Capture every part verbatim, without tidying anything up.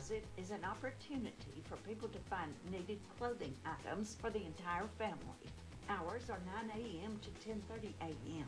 Closet is an opportunity for people to find needed clothing items for the entire family. Hours are nine a.m. to ten thirty a.m.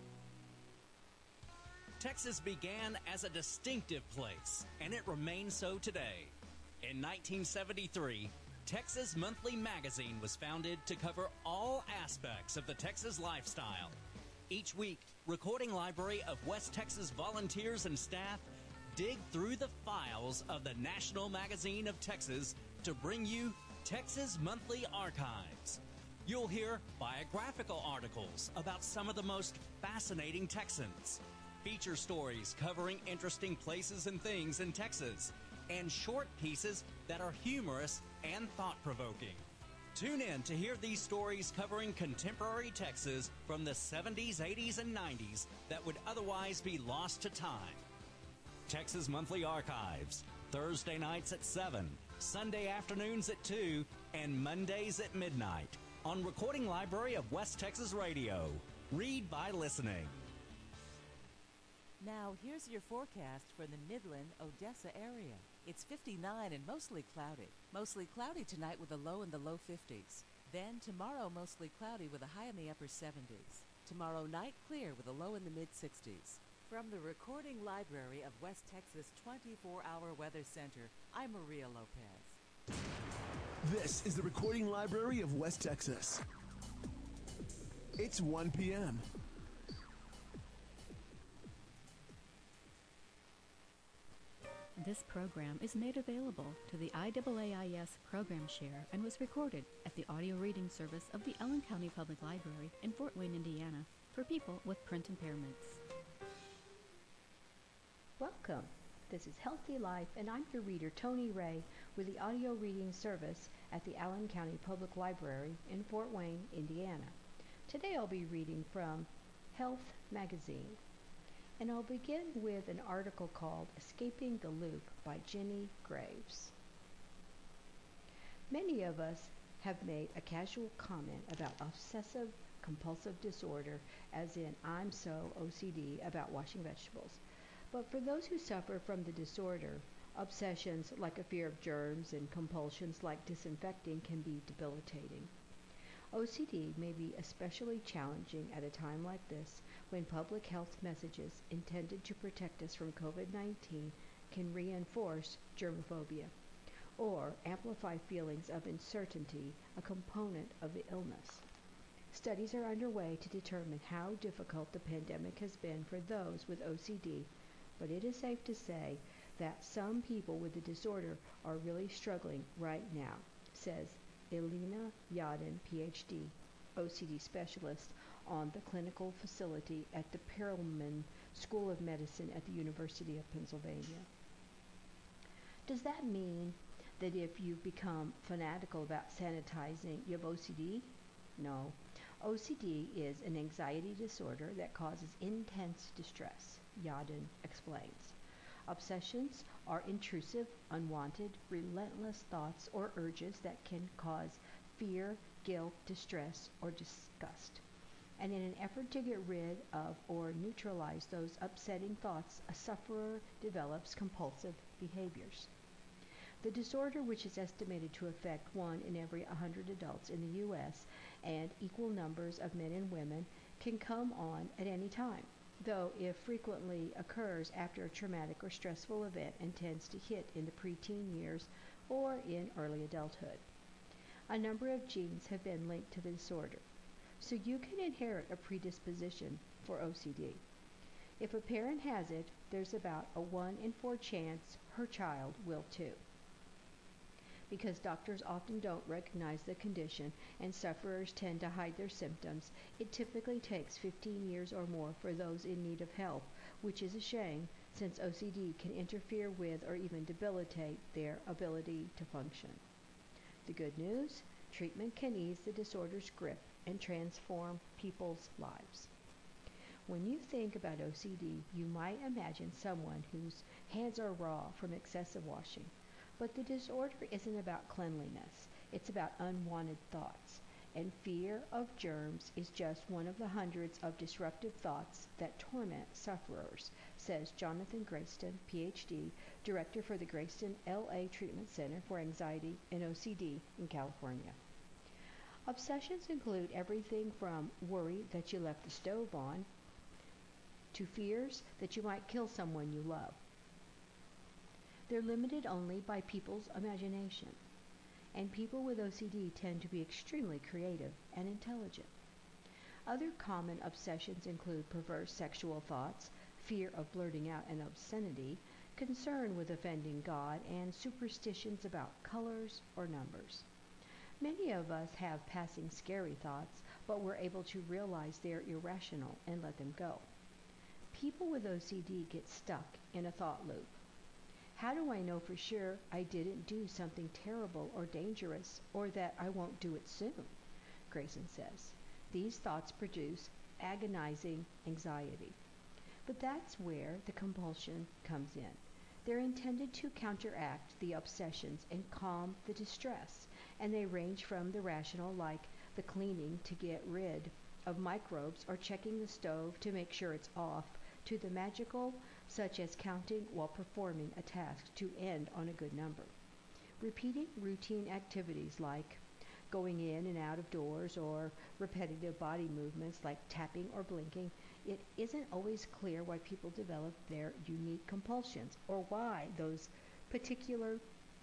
Texas began as a distinctive place, and it remains so today. In nineteen seventy-three, Texas Monthly Magazine was founded to cover all aspects of the Texas lifestyle. Each week, Recording Library of West Texas volunteers and staff dig through the files of the National Magazine of Texas to bring you Texas Monthly Archives. You'll hear biographical articles about some of the most fascinating Texans, feature stories covering interesting places and things in Texas, and short pieces that are humorous and thought-provoking. Tune in to hear these stories covering contemporary Texas from the seventies, eighties, and nineties that would otherwise be lost to time. Texas Monthly Archives, Thursday nights at seven, Sunday afternoons at two, and Mondays at midnight on Recording Library of West Texas Radio. Read by listening. Now, here's your forecast for the Midland, Odessa area. It's fifty-nine and mostly cloudy. Mostly cloudy tonight with a low in the low fifties. Then tomorrow, mostly cloudy with a high in the upper seventies. Tomorrow night, clear with a low in the mid-sixties. From the Recording Library of West Texas twenty-four hour Weather Center, I'm Maria Lopez. This is the Recording Library of West Texas. It's one p.m. This program is made available to the I A A I S Program Share and was recorded at the audio reading service of the Ellen County Public Library in Fort Wayne, Indiana, for people with print impairments. Welcome. This is Healthy Life, and I'm your reader, Tony Ray, with the audio reading service at the Allen County Public Library in Fort Wayne, Indiana. Today I'll be reading from Health Magazine, and I'll begin with an article called Escaping the Loop by Jenny Graves. Many of us have made a casual comment about obsessive compulsive disorder, as in I'm so O C D about washing vegetables. But for those who suffer from the disorder, obsessions like a fear of germs and compulsions like disinfecting can be debilitating. O C D may be especially challenging at a time like this, when public health messages intended to protect us from COVID nineteen can reinforce germophobia or amplify feelings of uncertainty, a component of the illness. Studies are underway to determine how difficult the pandemic has been for those with O C D, but it is safe to say that some people with the disorder are really struggling right now, says Elena Yadin, P H D, O C D specialist on the clinical facility at the Perelman School of Medicine at the University of Pennsylvania. Does that mean that if you become fanatical about sanitizing, you have O C D? No. O C D is an anxiety disorder that causes intense distress, Yadin explains. Obsessions are intrusive, unwanted, relentless thoughts or urges that can cause fear, guilt, distress, or disgust. And in an effort to get rid of or neutralize those upsetting thoughts, a sufferer develops compulsive behaviors. The disorder, which is estimated to affect one in every one hundred adults in the U S and equal numbers of men and women, can come on at any time, though it frequently occurs after a traumatic or stressful event and tends to hit in the preteen years or in early adulthood. A number of genes have been linked to the disorder, so you can inherit a predisposition for O C D. If a parent has it, there's about a one in four chance her child will too. Because doctors often don't recognize the condition and sufferers tend to hide their symptoms, it typically takes fifteen years or more for those in need of help, which is a shame since O C D can interfere with or even debilitate their ability to function. The good news? Treatment can ease the disorder's grip and transform people's lives. When you think about O C D, you might imagine someone whose hands are raw from excessive washing. But the disorder isn't about cleanliness. It's about unwanted thoughts. and fear of germs is just one of the hundreds of disruptive thoughts that torment sufferers, says Jonathan Grayston, P H D, Director for the Grayston L A Treatment Center for Anxiety and O C D in California. Obsessions include everything from worry that you left the stove on to fears that you might kill someone you love. They're limited only by people's imagination, and people with O C D tend to be extremely creative and intelligent. Other common obsessions include perverse sexual thoughts, fear of blurting out an obscenity, concern with offending God, and superstitions about colors or numbers. Many of us have passing scary thoughts, but we're able to realize they're irrational and let them go. People with O C D get stuck in a thought loop. How do I know for sure I didn't do something terrible or dangerous, or that I won't do it soon? Grayson says. These thoughts produce agonizing anxiety. But that's where the compulsion comes in. They're intended to counteract the obsessions and calm the distress, and they range from the rational, like the cleaning to get rid of microbes or checking the stove to make sure it's off, to the magical, such as counting while performing a task to end on a good number. Repeating routine activities like going in and out of doors or repetitive body movements like tapping or blinking, it isn't always clear why people develop their unique compulsions or why those particular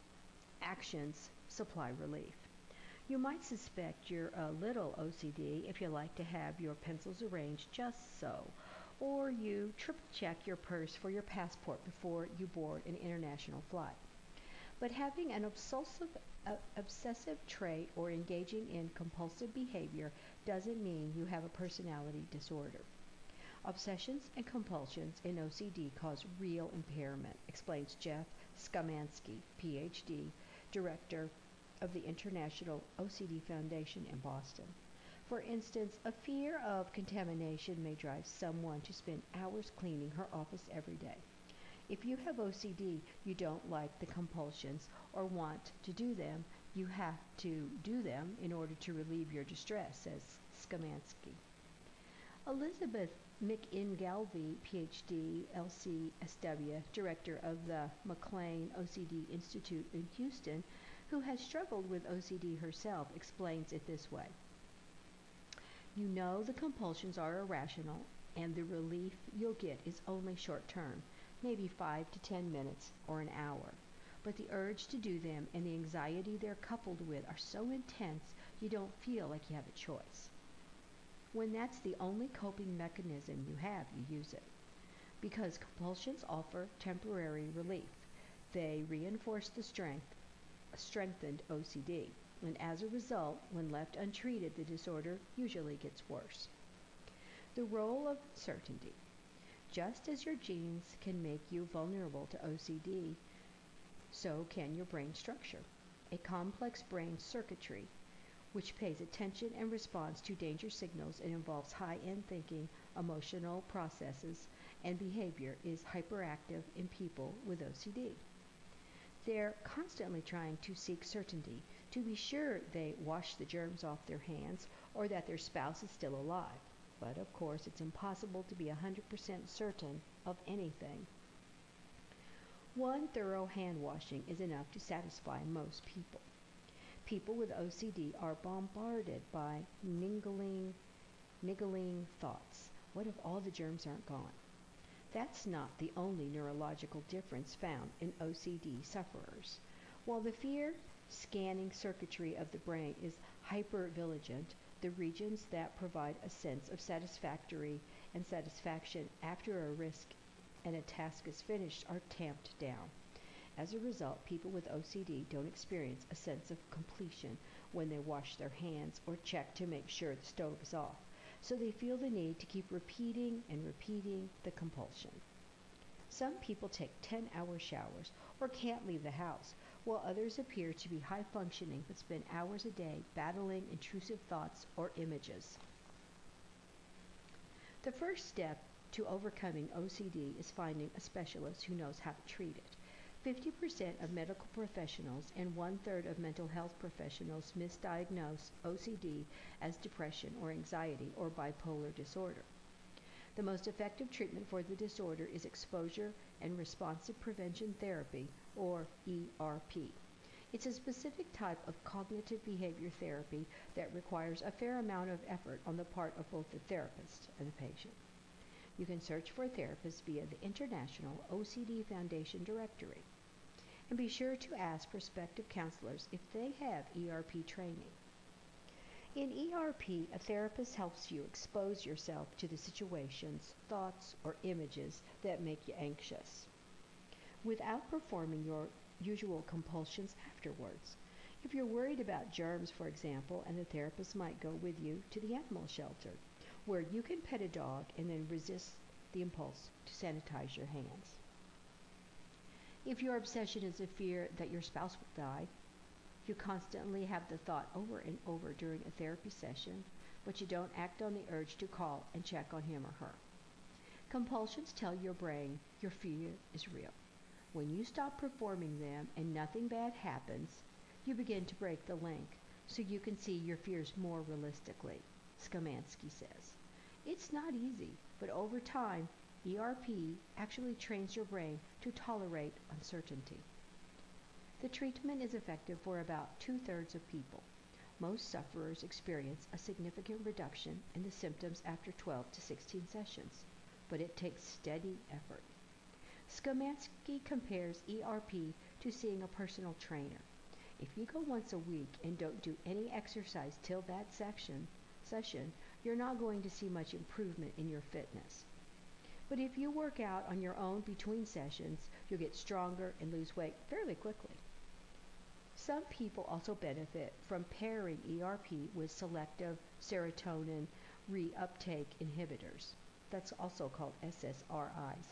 actions supply relief. You might suspect you're a little O C D if you like to have your pencils arranged just so, or you triple check your purse for your passport before you board an international flight. But having an obsessive, uh, obsessive trait or engaging in compulsive behavior doesn't mean you have a personality disorder. Obsessions and compulsions in O C D cause real impairment, explains Jeff Skamansky, P H D, Director of the International O C D Foundation in Boston. For instance, a fear of contamination may drive someone to spend hours cleaning her office every day. If you have O C D, you don't like the compulsions or want to do them. You have to do them in order to relieve your distress, says Skamansky. Elizabeth McIngalvey, P H D, L C S W, Director of the McLean O C D Institute in Houston, who has struggled with O C D herself, explains it this way. You know the compulsions are irrational, and the relief you'll get is only short term, maybe five to ten minutes or an hour. But the urge to do them and the anxiety they're coupled with are so intense you don't feel like you have a choice. When that's the only coping mechanism you have, you use it. Because compulsions offer temporary relief, they reinforce the strength, strengthened O C D. And as a result, when left untreated, the disorder usually gets worse. The role of certainty. Just as your genes can make you vulnerable to O C D, so can your brain structure. A complex brain circuitry, which pays attention and responds to danger signals and involves high-end thinking, emotional processes, and behavior, is hyperactive in people with O C D. They're constantly trying to seek certainty, to be sure they wash the germs off their hands or that their spouse is still alive. But of course, it's impossible to be one hundred percent certain of anything. One thorough hand washing is enough to satisfy most people. People with O C D are bombarded by niggling, niggling thoughts. What if all the germs aren't gone? That's not the only neurological difference found in O C D sufferers. While the fear scanning circuitry of the brain is hypervigilant, the regions that provide a sense of satisfactory and satisfaction after a risk and a task is finished are tamped down. As a result, people with O C D don't experience a sense of completion when they wash their hands or check to make sure the stove is off. So they feel the need to keep repeating and repeating the compulsion. Some people take ten-hour showers or can't leave the house, while others appear to be high-functioning but spend hours a day battling intrusive thoughts or images. The first step to overcoming O C D is finding a specialist who knows how to treat it. fifty percent of medical professionals and one-third of mental health professionals misdiagnose O C D as depression or anxiety or bipolar disorder. The most effective treatment for the disorder is exposure and responsive prevention therapy, or E R P. It's a specific type of cognitive behavior therapy that requires a fair amount of effort on the part of both the therapist and the patient. You can search for a therapist via the International O C D Foundation directory. And be sure to ask prospective counselors if they have E R P training. In E R P, a therapist helps you expose yourself to the situations, thoughts, or images that make you anxious, without performing your usual compulsions afterwards. If you're worried about germs, for example, and the therapist might go with you to the animal shelter, where you can pet a dog and then resist the impulse to sanitize your hands. If your obsession is a fear that your spouse will die, you constantly have the thought over and over during a therapy session, but you don't act on the urge to call and check on him or her. Compulsions tell your brain your fear is real. When you stop performing them and nothing bad happens, you begin to break the link so you can see your fears more realistically, Szymanski says. It's not easy, but over time, E R P actually trains your brain to tolerate uncertainty. The treatment is effective for about two-thirds of people. Most sufferers experience a significant reduction in the symptoms after twelve to sixteen sessions, but it takes steady effort. Szymanski compares E R P to seeing a personal trainer. If you go once a week and don't do any exercise till that section, session, you're not going to see much improvement in your fitness. But if you work out on your own between sessions, you'll get stronger and lose weight fairly quickly. Some people also benefit from pairing E R P with selective serotonin reuptake inhibitors. That's also called S S R Is.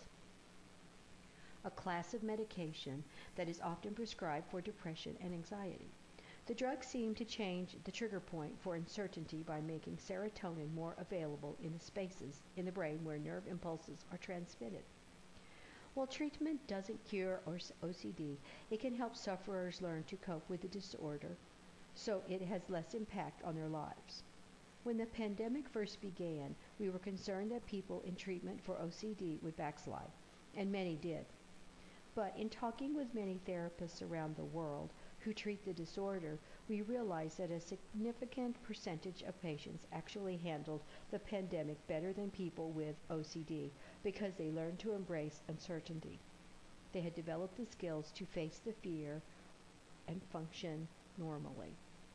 A class of medication that is often prescribed for depression and anxiety. The drugs seem to change the trigger point for uncertainty by making serotonin more available in the spaces in the brain where nerve impulses are transmitted. While treatment doesn't cure O C D, it can help sufferers learn to cope with the disorder, so it has less impact on their lives. When the pandemic first began, we were concerned that people in treatment for O C D would backslide, and many did. But in talking with many therapists around the world who treat the disorder, we realized that a significant percentage of patients actually handled the pandemic better than people with O C D because they learned to embrace uncertainty. They had developed the skills to face the fear and function normally.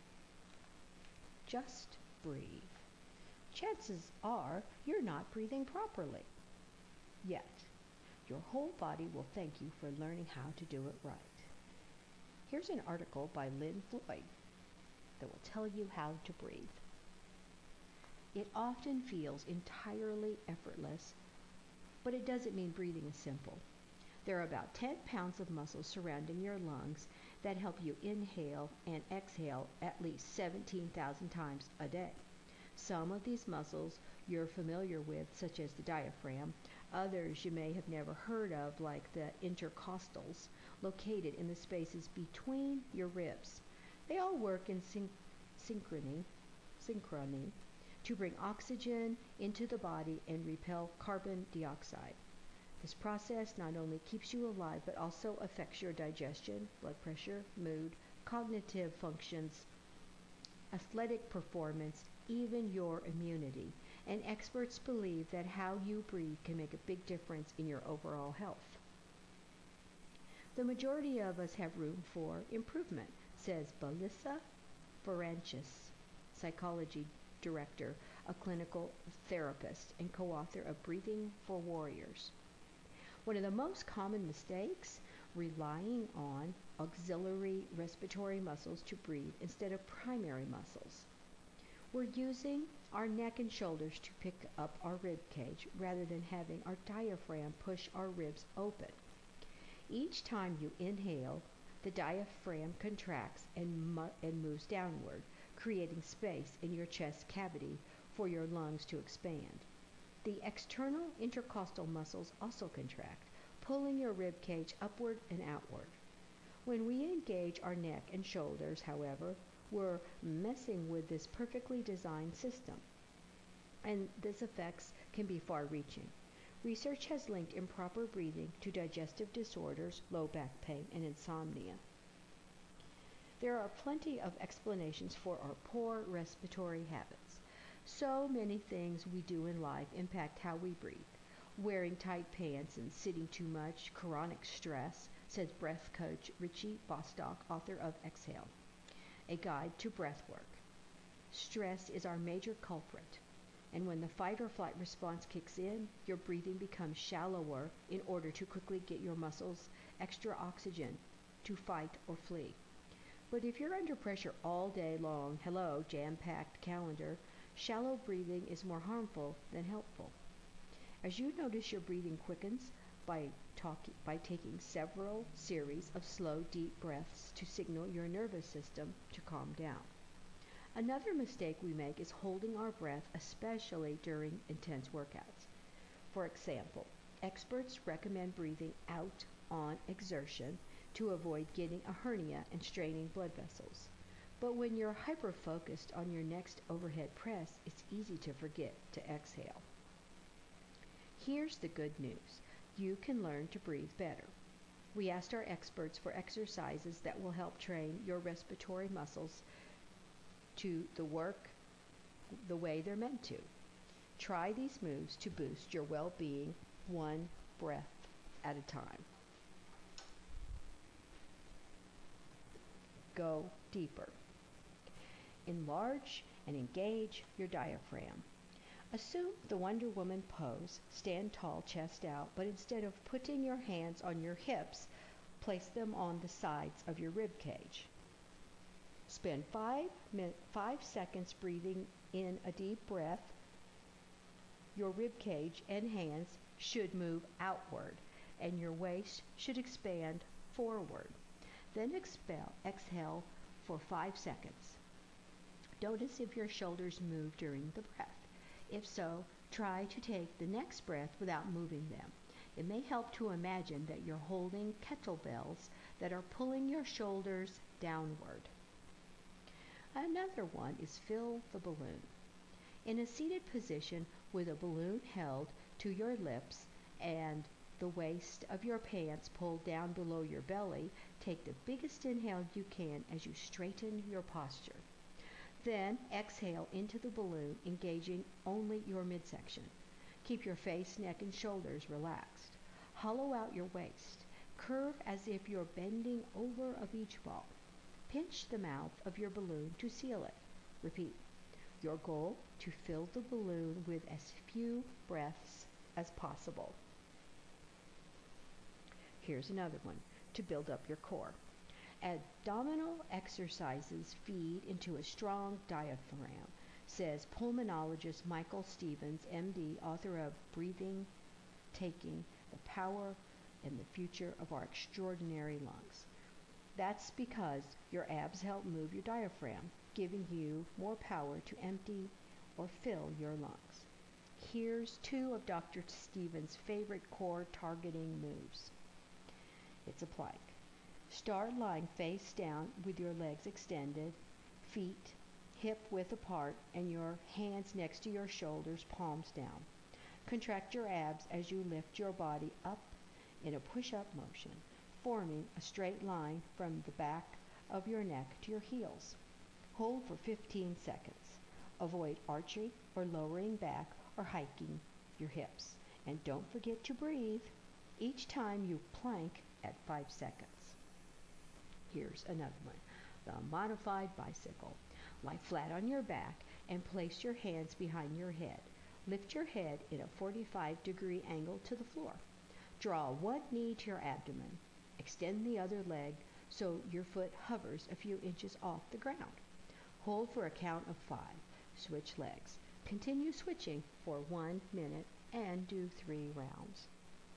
Just breathe. Chances are you're not breathing properly yet. Your whole body will thank you for learning how to do it right. Here's an article by Lynn Floyd that will tell you how to breathe. It often feels entirely effortless, but it doesn't mean breathing is simple. There are about ten pounds of muscles surrounding your lungs that help you inhale and exhale at least seventeen thousand times a day. Some of these muscles you're familiar with, such as the diaphragm. Others you may have never heard of, like the intercostals, located in the spaces between your ribs. They all work in syn- synchrony, synchrony to bring oxygen into the body and repel carbon dioxide. This process not only keeps you alive, but also affects your digestion, blood pressure, mood, cognitive functions, athletic performance, even your immunity. And experts believe that how you breathe can make a big difference in your overall health. The majority of us have room for improvement, says Belissa Ferencis, psychology director, a clinical therapist, and co-author of Breathing for Warriors. One of the most common mistakes, relying on auxiliary respiratory muscles to breathe instead of primary muscles. We're using our neck and shoulders to pick up our rib cage rather than having our diaphragm push our ribs open. Each time you inhale, the diaphragm contracts and, mu- and moves downward, creating space in your chest cavity for your lungs to expand. The external intercostal muscles also contract, pulling your rib cage upward and outward. When we engage our neck and shoulders, however, we're messing with this perfectly designed system, and this effects can be far-reaching. Research has linked improper breathing to digestive disorders, low back pain, and insomnia. There are plenty of explanations for our poor respiratory habits. So many things we do in life impact how we breathe. Wearing tight pants and sitting too much, chronic stress, says breath coach Richie Bostock, author of Exhale, A Guide to Breath Work. Stress is our major culprit, and when the fight or flight response kicks in, your breathing becomes shallower in order to quickly get your muscles extra oxygen to fight or flee. But if you're under pressure all day long, hello, jam-packed calendar, shallow breathing is more harmful than helpful. As you notice your breathing quickens by, talk, by taking several series of slow, deep breaths to signal your nervous system to calm down. Another mistake we make is holding our breath, especially during intense workouts. For example, experts recommend breathing out on exertion to avoid getting a hernia and straining blood vessels. But when you're hyper-focused on your next overhead press, it's easy to forget to exhale. Here's the good news. You can learn to breathe better. We asked our experts for exercises that will help train your respiratory muscles to the work the way they're meant to. Try these moves to boost your well-being one breath at a time. Go deeper. Enlarge and engage your diaphragm. Assume the Wonder Woman pose, stand tall, chest out, but instead of putting your hands on your hips, place them on the sides of your rib cage. Spend five, min- five seconds breathing in a deep breath. Your rib cage and hands should move outward, and your waist should expand forward. Then expel, exhale for five seconds. Notice if your shoulders move during the breath. If so, try to take the next breath without moving them. It may help to imagine that you're holding kettlebells that are pulling your shoulders downward. Another one is fill the balloon. In a seated position with a balloon held to your lips and the waist of your pants pulled down below your belly, take the biggest inhale you can as you straighten your posture. Then exhale into the balloon, engaging only your midsection. Keep your face, neck, and shoulders relaxed. Hollow out your waist. Curve as if you're bending over a beach ball. Pinch the mouth of your balloon to seal it. Repeat. Your goal, to fill the balloon with as few breaths as possible. Here's another one to build up your core. Abdominal exercises feed into a strong diaphragm, says pulmonologist Michael Stevens, M D, author of Breathing, Taking the Power and the Future of Our Extraordinary Lungs. That's because your abs help move your diaphragm, giving you more power to empty or fill your lungs. Here's two of Doctor Stevens' favorite core targeting moves. It's a plank. Start lying face down with your legs extended, feet hip width apart, and your hands next to your shoulders, palms down. Contract your abs as you lift your body up in a push-up motion, forming a straight line from the back of your neck to your heels. Hold for fifteen seconds. Avoid arching or lowering back or hiking your hips. And don't forget to breathe each time you plank at five seconds. Here's another one. The modified bicycle. Lie flat on your back and place your hands behind your head. Lift your head in a forty-five degree angle to the floor. Draw one knee to your abdomen. Extend the other leg so your foot hovers a few inches off the ground. Hold for a count of five. Switch legs. Continue switching for one minute and do three rounds.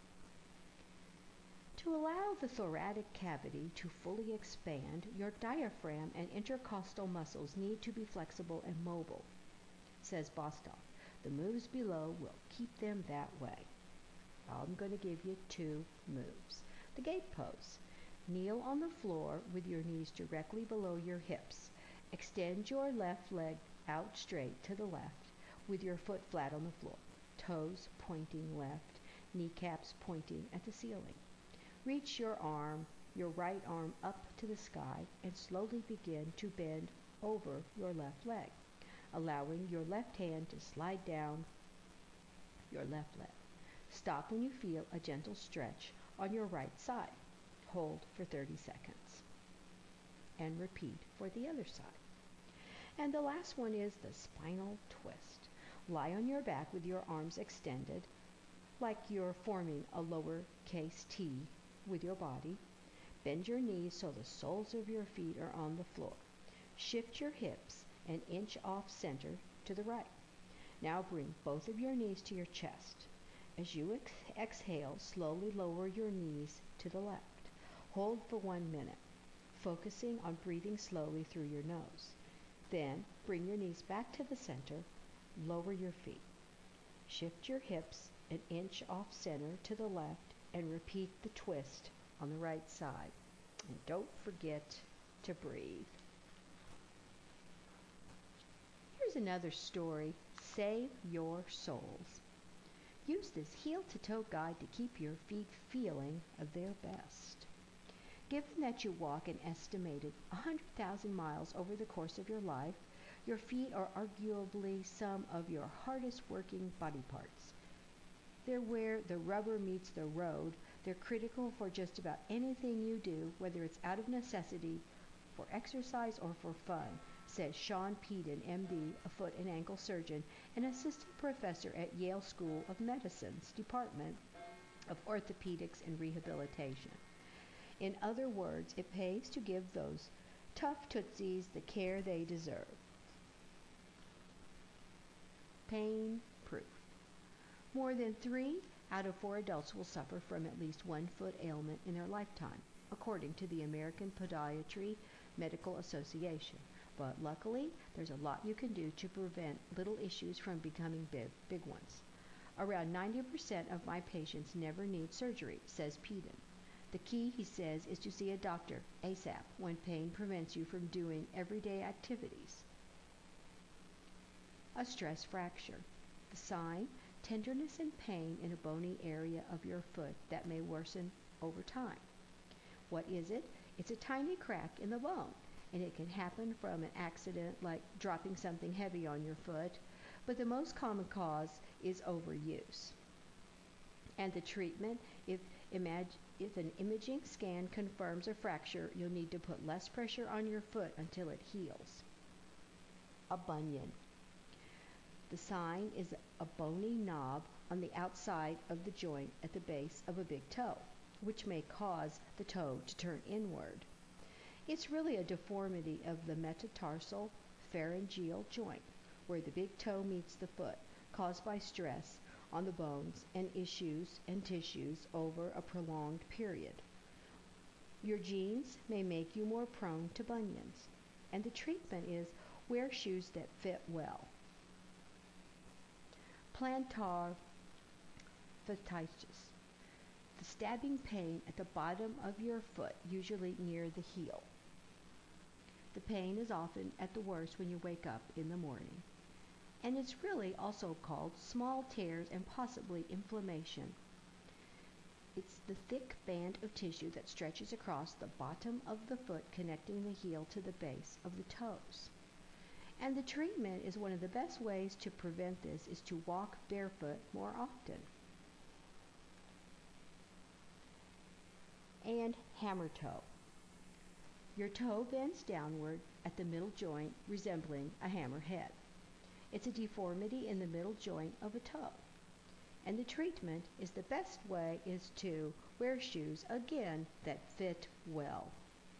To allow the thoracic cavity to fully expand, your diaphragm and intercostal muscles need to be flexible and mobile, says Bostock. The moves below will keep them that way. I'm going to give you two moves. The gate pose. Kneel on the floor with your knees directly below your hips. Extend your left leg out straight to the left with your foot flat on the floor. Toes pointing left, kneecaps pointing at the ceiling. Reach your arm, your right arm up to the sky and slowly begin to bend over your left leg, allowing your left hand to slide down your left leg. Stop when you feel a gentle stretch on your right side. Hold for thirty seconds. And repeat for the other side. And the last one is the spinal twist. Lie on your back with your arms extended, like you're forming a lowercase t with your body. Bend your knees so the soles of your feet are on the floor. Shift your hips an inch off center to the right. Now bring both of your knees to your chest. As you ex- exhale, slowly lower your knees to the left. Hold for one minute, focusing on breathing slowly through your nose. Then bring your knees back to the center. Lower your feet. Shift your hips an inch off center to the left and repeat the twist on the right side. And don't forget to breathe. Here's another story. Save your souls. Use this heel-to-toe guide to keep your feet feeling their best. Given that you walk an estimated one hundred thousand miles over the course of your life, your feet are arguably some of your hardest working body parts. They're where the rubber meets the road. They're critical for just about anything you do, whether it's out of necessity, for exercise, or for fun, says Sean Peden, M D, a foot and ankle surgeon and assistant professor at Yale School of Medicine's Department of Orthopedics and Rehabilitation. In other words, it pays to give those tough tootsies the care they deserve. Pain proof. More than three out of four adults will suffer from at least one foot ailment in their lifetime, according to the American Podiatry Medical Association. But luckily, there's a lot you can do to prevent little issues from becoming big, big ones. Around ninety percent of my patients never need surgery, says Peden. The key, he says, is to see a doctor ASAP when pain prevents you from doing everyday activities. A stress fracture. The sign, tenderness and pain in a bony area of your foot that may worsen over time. What is it? It's a tiny crack in the bone, and it can happen from an accident like dropping something heavy on your foot, but the most common cause is overuse. And the treatment, if, imag- if an imaging scan confirms a fracture, you'll need to put less pressure on your foot until it heals. A bunion. The sign is a bony knob on the outside of the joint at the base of a big toe, which may cause the toe to turn inward. It's really a deformity of the metatarsal pharyngeal joint, where the big toe meets the foot, caused by stress on the bones and issues and tissues over a prolonged period. Your genes may make you more prone to bunions, and the treatment is wear shoes that fit well. Plantar fasciitis. The stabbing pain at the bottom of your foot, usually near the heel. The pain is often at the worst when you wake up in the morning. And it's really also called small tears and possibly inflammation. It's the thick band of tissue that stretches across the bottom of the foot, connecting the heel to the base of the toes. And the treatment is one of the best ways to prevent this is to walk barefoot more often. And hammer toe. Your toe bends downward at the middle joint, resembling a hammerhead. It's a deformity in the middle joint of a toe. And the treatment is the best way is to wear shoes, again, that fit well.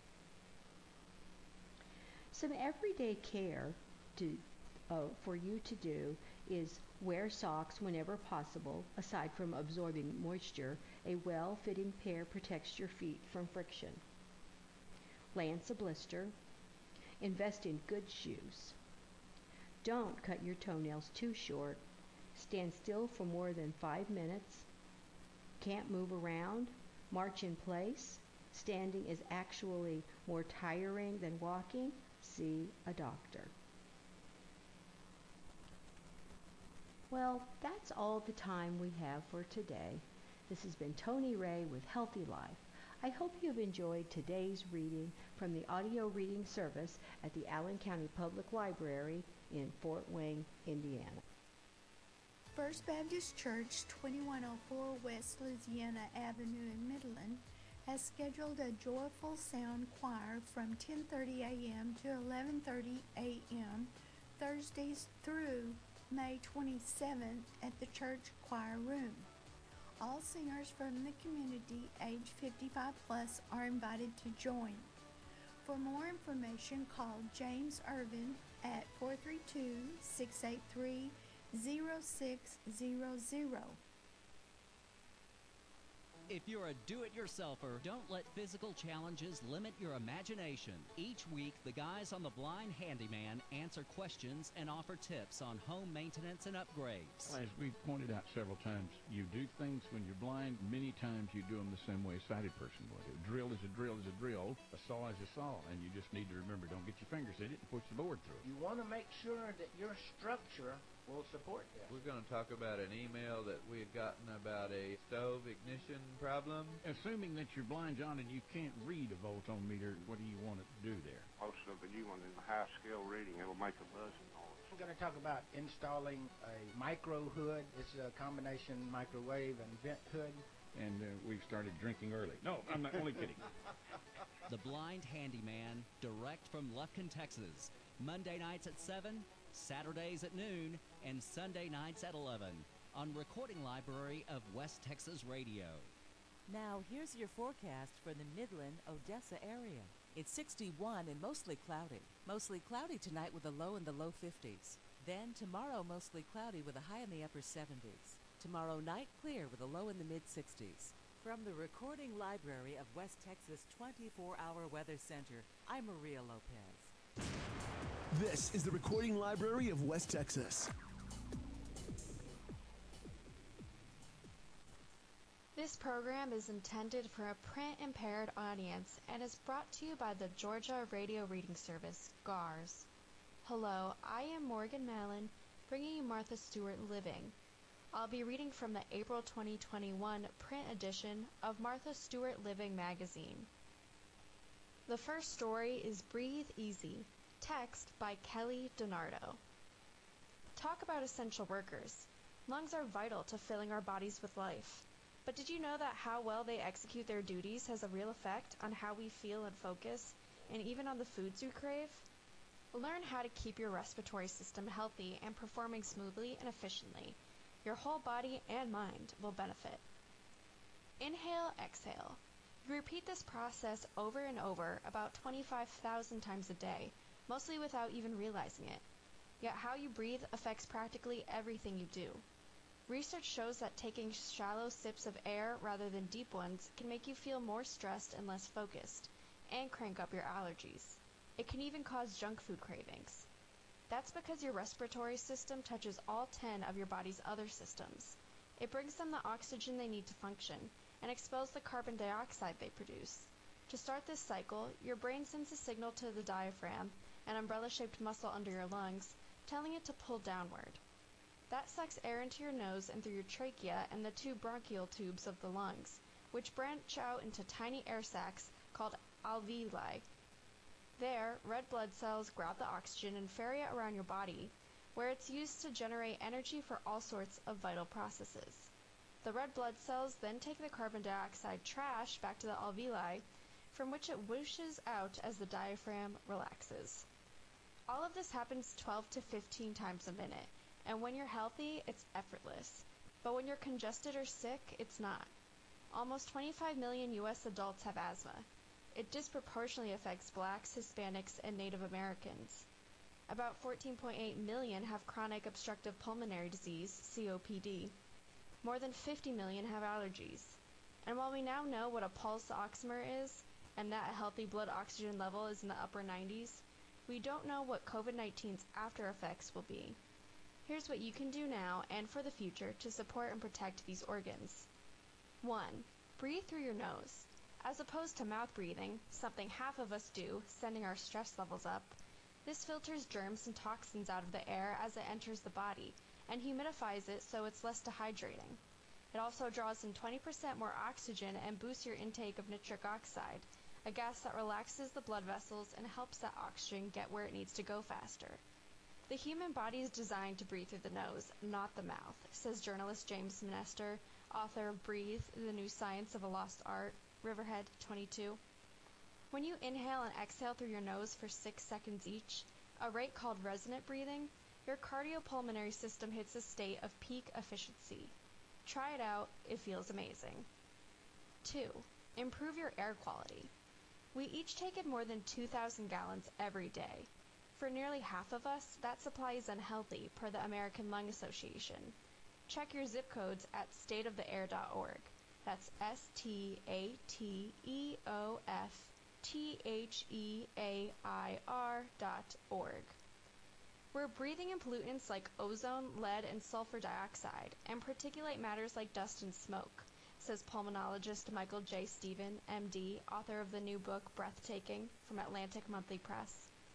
Some everyday care to, uh, for you to do is wear socks whenever possible. Aside from absorbing moisture, a well-fitting pair protects your feet from friction. Lance a blister. Invest in good shoes. Don't cut your toenails too short. Stand still for more than five minutes. Can't move around? March in place? Standing is actually more tiring than walking? See a doctor. Well, that's all the time we have for today. This has been Tony Ray with Healthy Life. I hope you've enjoyed today's reading from the audio reading service at the Allen County Public Library in Fort Wayne, Indiana. First Baptist Church, twenty-one oh four West Louisiana Avenue in Midland, has scheduled a Joyful Sound Choir from ten thirty a.m. to eleven thirty a.m. Thursdays through May twenty-seventh at the church choir room. All singers from the community age fifty-five plus are invited to join. For more information, call James Irvin at four three two, six eight three, zero six zero zero. If you're a do-it-yourselfer, don't let physical challenges limit your imagination. Each week, the guys on The Blind Handyman answer questions and offer tips on home maintenance and upgrades. As we've pointed out several times, you do things when you're blind. Many times you do them the same way a sighted person would. A drill is a drill is a drill. A saw is a saw. And you just need to remember, don't get your fingers in it and push the board through it. You want to make sure that your structure will support that. We're going to talk about an email that we had gotten about a stove ignition problem. Assuming that you're blind, John, and you can't read a voltometer, what do you want it to do there? Most of the new one in the high scale reading, it'll make a buzzing noise. I'm going to talk about installing a micro hood. It's a combination microwave and vent hood. And uh, we've started drinking early. No, I'm not only kidding. The Blind Handyman, direct from Lufkin, Texas. Monday nights at seven, Saturdays at noon, and Sunday nights at eleven on Recording Library of West Texas Radio. Now, here's your forecast for the Midland, Odessa area. It's sixty-one and mostly cloudy. Mostly cloudy tonight with a low in the low fifties. Then tomorrow, mostly cloudy with a high in the upper seventies. Tomorrow night, clear with a low in the mid-sixties. From the Recording Library of West Texas twenty-four hour Weather Center, I'm Maria Lopez. This is the Recording Library of West Texas. This program is intended for a print-impaired audience and is brought to you by the Georgia Radio Reading Service, G A R S. Hello, I am Morgan Mallon, bringing you Martha Stewart Living. I'll be reading from the April twenty twenty-one print edition of Martha Stewart Living magazine. The first story is Breathe Easy, text by Kelly DiNardo. Talk about essential workers. Lungs are vital to filling our bodies with life. But did you know that how well they execute their duties has a real effect on how we feel and focus, and even on the foods we crave? Learn how to keep your respiratory system healthy and performing smoothly and efficiently. Your whole body and mind will benefit. Inhale, exhale. You repeat this process over and over about twenty-five thousand times a day, mostly without even realizing it. Yet how you breathe affects practically everything you do. Research shows that taking shallow sips of air rather than deep ones can make you feel more stressed and less focused, and crank up your allergies. It can even cause junk food cravings. That's because your respiratory system touches all ten of your body's other systems. It brings them the oxygen they need to function, and expels the carbon dioxide they produce. To start this cycle, your brain sends a signal to the diaphragm, an umbrella-shaped muscle under your lungs, telling it to pull downward. That sucks air into your nose and through your trachea and the two bronchial tubes of the lungs, which branch out into tiny air sacs called alveoli. There, red blood cells grab the oxygen and ferry it around your body, where it's used to generate energy for all sorts of vital processes. The red blood cells then take the carbon dioxide trash back to the alveoli, from which it whooshes out as the diaphragm relaxes. All of this happens twelve to fifteen times a minute, and when you're healthy, it's effortless. But when you're congested or sick, it's not. Almost twenty-five million U S adults have asthma. It disproportionately affects blacks, Hispanics, and Native Americans. About fourteen point eight million have chronic obstructive pulmonary disease, C O P D. More than fifty million have allergies. And while we now know what a pulse oximeter is, and that a healthy blood oxygen level is in the upper nineties, we don't know what COVID nineteen's after effects will be. Here's what you can do now and for the future to support and protect these organs. one. Breathe through your nose. As opposed to mouth breathing, something half of us do, sending our stress levels up, this filters germs and toxins out of the air as it enters the body, and humidifies it so it's less dehydrating. It also draws in twenty percent more oxygen and boosts your intake of nitric oxide, a gas that relaxes the blood vessels and helps that oxygen get where it needs to go faster. The human body is designed to breathe through the nose, not the mouth, says journalist James Minester, author of Breathe, The New Science of a Lost Art, Riverhead twenty-two. When you inhale and exhale through your nose for six seconds each, a rate called resonant breathing, your cardiopulmonary system hits a state of peak efficiency. Try it out, it feels amazing. two. Improve your air quality. We each take in more than two thousand gallons every day. For nearly half of us, that supply is unhealthy, per the American Lung Association. Check your zip codes at state of the air dot org. That's S T A T E O F T H E A I R dot org. We're breathing in pollutants like ozone, lead, and sulfur dioxide, and particulate matters like dust and smoke, says pulmonologist Michael J. Stephen, M D, author of the new book Breathtaking from Atlantic Monthly Press.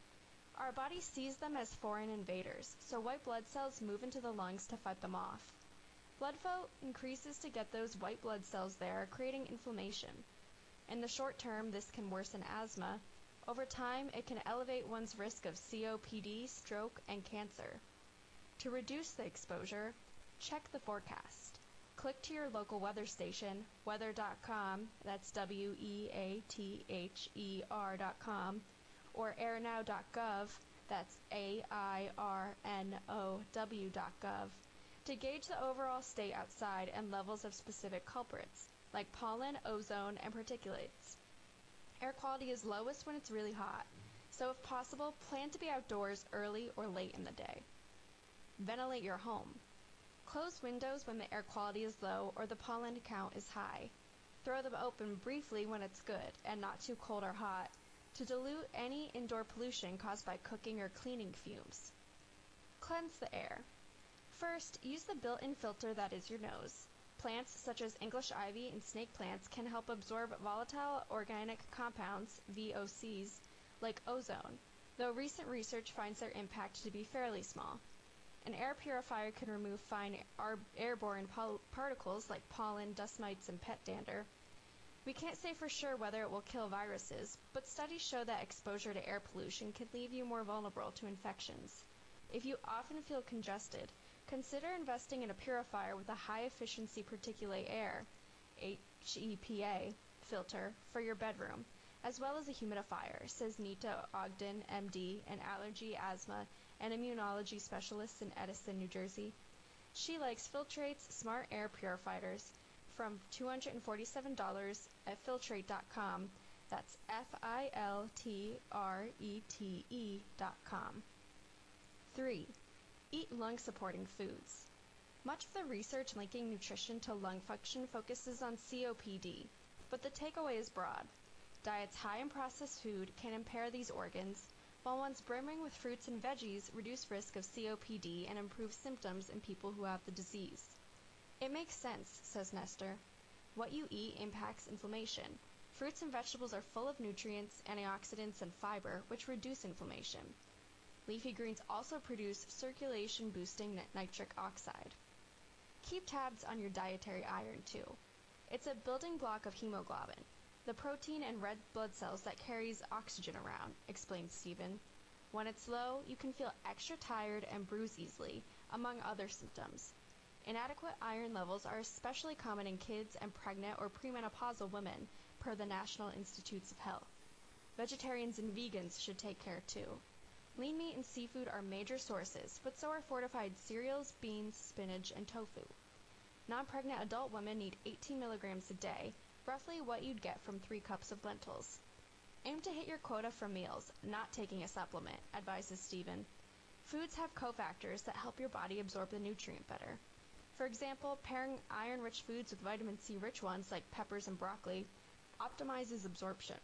Our body sees them as foreign invaders, so white blood cells move into the lungs to fight them off. Blood flow increases to get those white blood cells there, creating inflammation. In the short term, this can worsen asthma. Over time, it can elevate one's risk of C O P D, stroke, and cancer. To reduce the exposure, check the forecast. Click to your local weather station, weather dot com, that's W E A T H E R dot com, or airnow dot gov, that's A I R N O W dot gov, to gauge the overall state outside and levels of specific culprits, like pollen, ozone, and particulates. Air quality is lowest when it's really hot, so if possible, plan to be outdoors early or late in the day. Ventilate your home. Close windows when the air quality is low or the pollen count is high. Throw them open briefly when it's good and not too cold or hot to dilute any indoor pollution caused by cooking or cleaning fumes. Cleanse the air. First, use the built-in filter that is your nose. Plants such as English ivy and snake plants can help absorb volatile organic compounds, V O Cs, like ozone, though recent research finds their impact to be fairly small. An air purifier can remove fine airborne pol- particles like pollen, dust mites, and pet dander. We can't say for sure whether it will kill viruses, but studies show that exposure to air pollution can leave you more vulnerable to infections. If you often feel congested, consider investing in a purifier with a high-efficiency particulate air H E P A filter for your bedroom, as well as a humidifier, says Nita Ogden, M D, an allergy, asthma, and immunology specialist in Edison, New Jersey. She likes Filtrate's Smart Air Purifiers from two hundred forty-seven dollars at filtrate dot com. That's F I L T R E T E dot com. three. Eat lung-supporting foods. Much of the research linking nutrition to lung function focuses on C O P D, but the takeaway is broad. Diets high in processed food can impair these organs, while ones brimming with fruits and veggies reduce risk of C O P D and improve symptoms in people who have the disease. It makes sense, says Nestor. What you eat impacts inflammation. Fruits and vegetables are full of nutrients, antioxidants, and fiber, which reduce inflammation. Leafy greens also produce circulation-boosting nitric oxide. Keep tabs on your dietary iron, too. It's a building block of hemoglobin, the protein in red blood cells that carries oxygen around, explains Stephen. When it's low, you can feel extra tired and bruise easily, among other symptoms. Inadequate iron levels are especially common in kids and pregnant or premenopausal women, per the National Institutes of Health. Vegetarians and vegans should take care, too. Lean meat and seafood are major sources, but so are fortified cereals, beans, spinach, and tofu. Non-pregnant adult women need eighteen milligrams a day, roughly what you'd get from three cups of lentils. Aim to hit your quota from meals, not taking a supplement, advises Stephen. Foods have cofactors that help your body absorb the nutrient better. For example, pairing iron-rich foods with vitamin C-rich ones like peppers and broccoli optimizes absorption.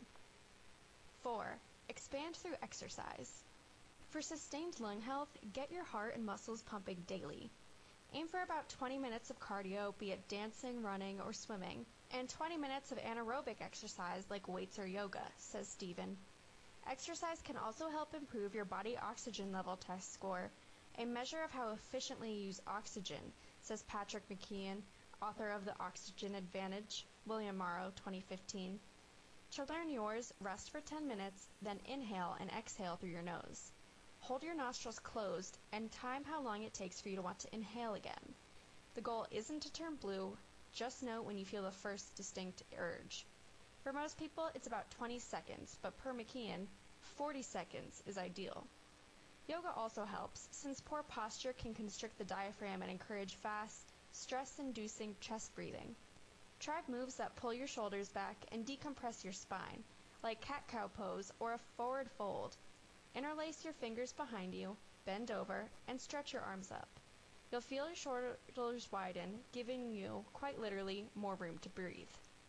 four. Expand through exercise. For sustained lung health, get your heart and muscles pumping daily. Aim for about twenty minutes of cardio, be it dancing, running, or swimming, And twenty minutes of anaerobic exercise like weights or yoga, says Stephen. Exercise can also help improve your body oxygen level test score, a measure of how efficiently you use oxygen, says Patrick McKeon, author of The Oxygen Advantage, William Morrow, twenty fifteen. To learn yours, rest for ten minutes, then inhale and exhale through your nose. Hold your nostrils closed and time how long it takes for you to want to inhale again. The goal isn't to turn blue, just note when you feel the first distinct urge. For most people, it's about twenty seconds, but per McKeon, forty seconds is ideal. Yoga also helps, since poor posture can constrict the diaphragm and encourage fast, stress-inducing chest breathing. Try moves that pull your shoulders back and decompress your spine, like cat-cow pose or a forward fold. Interlace your fingers behind you, bend over, and stretch your arms up. You'll feel your shoulders widen, giving you, quite literally, more room to breathe.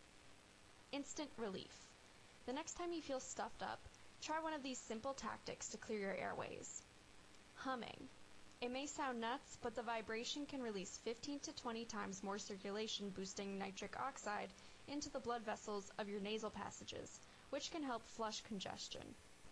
Instant relief. The next time you feel stuffed up, try one of these simple tactics to clear your airways. Humming. It may sound nuts, but the vibration can release fifteen to twenty times more circulation, boosting nitric oxide into the blood vessels of your nasal passages, which can help flush congestion.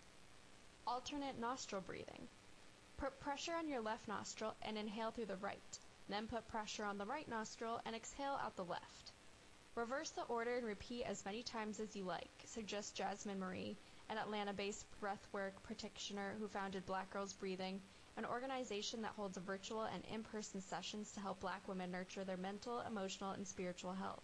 Alternate nostril breathing. Put pressure on your left nostril and inhale through the right, then put pressure on the right nostril and exhale out the left. Reverse the order and repeat as many times as you like, suggests Jasmine Marie, an Atlanta-based breathwork practitioner who founded Black Girls Breathing, an organization that holds virtual and in-person sessions to help Black women nurture their mental, emotional, and spiritual health.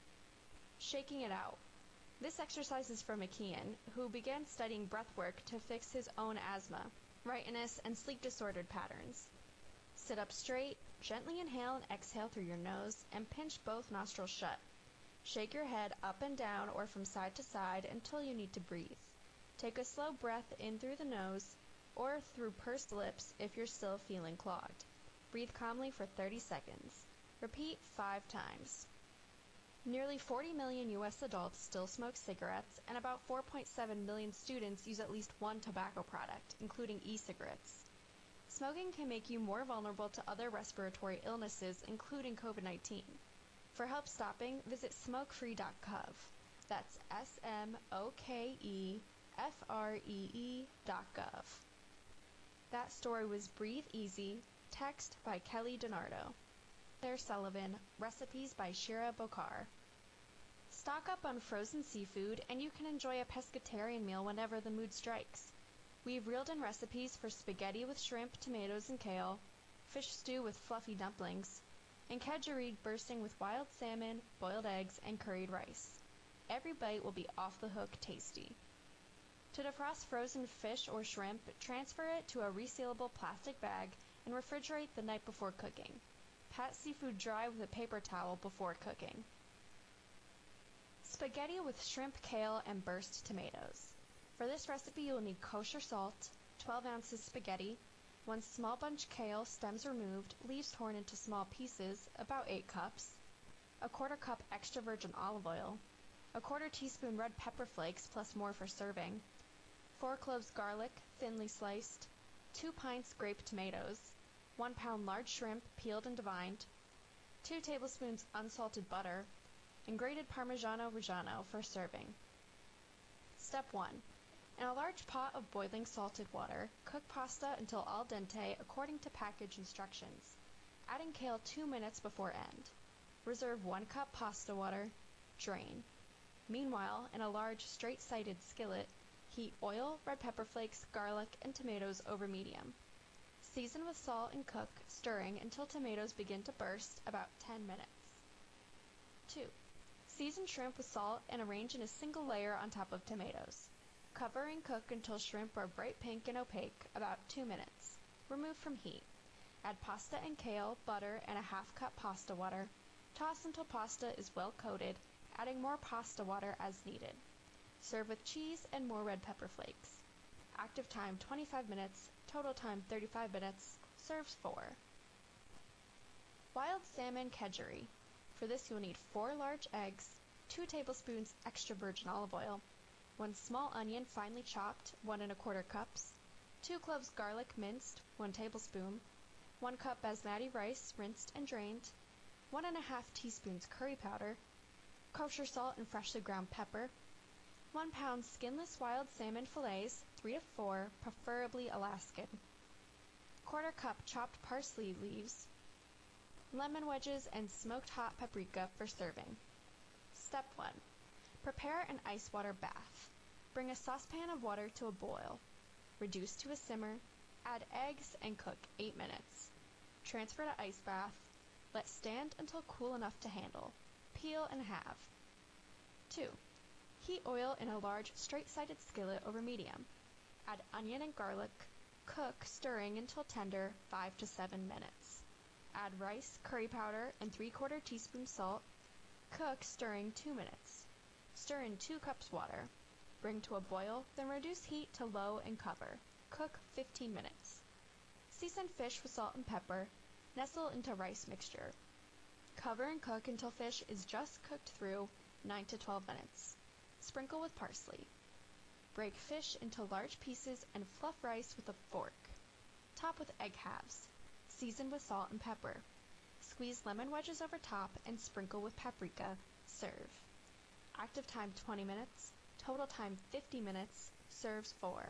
Shaking it out. This exercise is from McKeon, who began studying breathwork to fix his own asthma, rightness, and sleep-disordered patterns. Sit up straight, gently inhale and exhale through your nose, and pinch both nostrils shut. Shake your head up and down or from side to side until you need to breathe. Take a slow breath in through the nose or through pursed lips if you're still feeling clogged. Breathe calmly for thirty seconds. Repeat five times. Nearly forty million U S adults still smoke cigarettes, and about four point seven million students use at least one tobacco product, including e-cigarettes. Smoking can make you more vulnerable to other respiratory illnesses, including COVID nineteen. For help stopping, visit smoke free dot gov. That's S M O K E F R E E dot gov. That story was Breathe Easy, text by Kelly DiNardo. Claire Sullivan, recipes by Shira Bokar. Stock up on frozen seafood and you can enjoy a pescatarian meal whenever the mood strikes. We've reeled in recipes for spaghetti with shrimp, tomatoes, and kale, fish stew with fluffy dumplings, and kedgeree bursting with wild salmon, boiled eggs, and curried rice. Every bite will be off-the-hook tasty. To defrost frozen fish or shrimp, transfer it to a resealable plastic bag and refrigerate the night before cooking. Pat seafood dry with a paper towel before cooking. Spaghetti with shrimp, kale, and burst tomatoes. For this recipe, you will need kosher salt, twelve ounces spaghetti, one small bunch kale, stems removed, leaves torn into small pieces, about eight cups, a quarter cup extra virgin olive oil, a quarter teaspoon red pepper flakes plus more for serving, four cloves garlic, thinly sliced, two pints grape tomatoes, one pound large shrimp, peeled and divined, two tablespoons unsalted butter, and grated Parmigiano Reggiano for serving. Step one. In a large pot of boiling salted water, cook pasta until al dente according to package instructions, adding kale two minutes before end. Reserve one cup pasta water. Drain. Meanwhile, in a large straight-sided skillet, heat oil, red pepper flakes, garlic, and tomatoes over medium. Season with salt and cook, stirring until tomatoes begin to burst, about ten minutes. two. Season shrimp with salt and arrange in a single layer on top of tomatoes. Cover and cook until shrimp are bright pink and opaque, about two minutes. Remove from heat. Add pasta and kale, butter, and a half cup pasta water. Toss until pasta is well coated, adding more pasta water as needed. Serve with cheese and more red pepper flakes. Active time twenty-five minutes, total time thirty-five minutes. Serves four. Wild salmon kedgeree. For this you will need four large eggs, two tablespoons extra virgin olive oil, one small onion finely chopped, one and a quarter cups, two cloves garlic minced, one tablespoon, one cup basmati rice rinsed and drained, one and a half teaspoons curry powder, kosher salt and freshly ground pepper, one pound skinless wild salmon fillets, three to four, preferably Alaskan, quarter cup chopped parsley leaves, lemon wedges, and smoked hot paprika for serving. Step one. Prepare an ice water bath. Bring a saucepan of water to a boil. Reduce to a simmer. Add eggs and cook eight minutes. Transfer to ice bath. Let stand until cool enough to handle. Peel and halve. two. Heat oil in a large straight-sided skillet over medium. Add onion and garlic. Cook, stirring until tender, five to seven minutes. Add rice, curry powder, and three quarter teaspoon salt. Cook, stirring two minutes. Stir in two cups water. Bring to a boil, then reduce heat to low and cover. Cook fifteen minutes. Season fish with salt and pepper. Nestle into rice mixture. Cover and cook until fish is just cooked through, nine to twelve minutes. Sprinkle with parsley. Break fish into large pieces and fluff rice with a fork. Top with egg halves. Season with salt and pepper. Squeeze lemon wedges over top and sprinkle with paprika. Serve. Active time twenty minutes. Total time fifty minutes. Serves four.